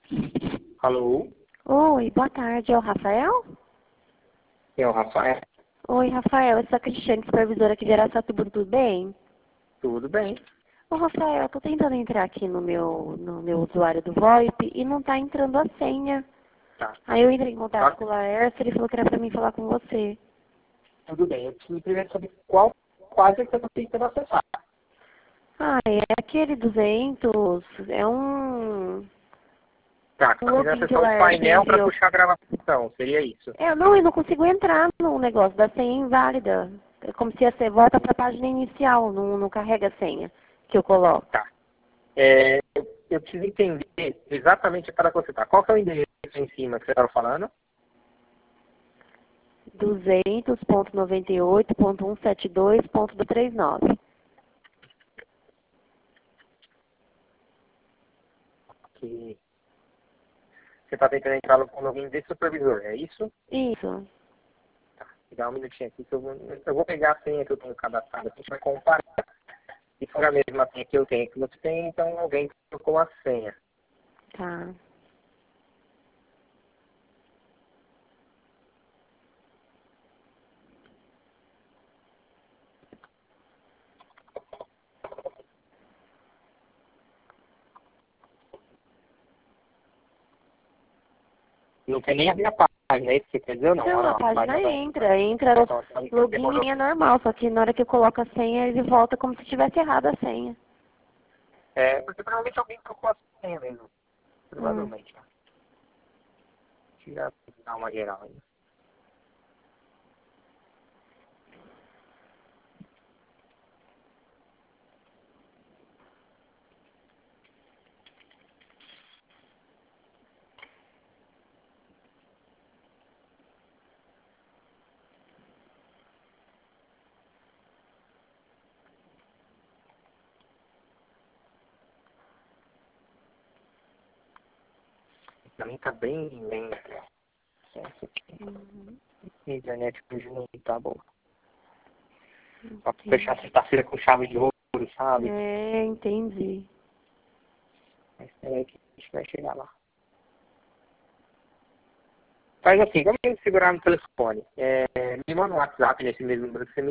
Alô? Oi, boa tarde, é o Rafael? É o Rafael? Oi, Rafael, eu sou a Cristiane, supervisora aqui de Araçatuba, tudo bem? Tudo bem? Ô, Rafael, eu tô tentando entrar aqui no meu usuário do VoIP e não tá entrando a senha. Tá. Aí eu entrei em contato Tá. com o Laércio, ele falou que era pra mim falar com você. Tudo bem. Eu preciso primeiro saber quase que você está tentando acessar. Ah, é aquele 200, é um Tá, você está tentando login que o acessar o Laércio painel para enviou. puxar a gravação. Seria isso? Não, eu não consigo entrar no negócio da senha inválida. É como se você volta pra página inicial, não carrega a senha que eu coloco. Tá. Eu preciso entender exatamente para que você está. Qual que é o endereço em cima que você estava falando? 200.98.172.239. Que você está tentando entrar no login de supervisor, é isso? Isso. Tá. Dá um minutinho aqui que eu vou pegar a senha que eu tenho cadastrada. A gente vai comparar. Se for a mesma senha que eu tenho que você tem, então alguém trocou a senha. Tá. Não quer nem abrir a página, é isso que você quer dizer ou não? Não, Ah, a não, a página página vai. entra Então, login demorou. é normal, só que na hora que eu coloco a senha, ele volta como se tivesse errado a senha. Porque provavelmente alguém trocou a senha mesmo. Hum. Provavelmente. Né? Deixa eu dar uma geral aí. Pra mim tá bem lento. Uhum. A internet hoje não tá boa. Só pra Entendi. fechar sexta-feira com chave de ouro, sabe? Entendi. Mas é que a gente vai chegar lá. Faz assim, vamos segurar no telefone. Me manda um WhatsApp nesse mesmo número que você me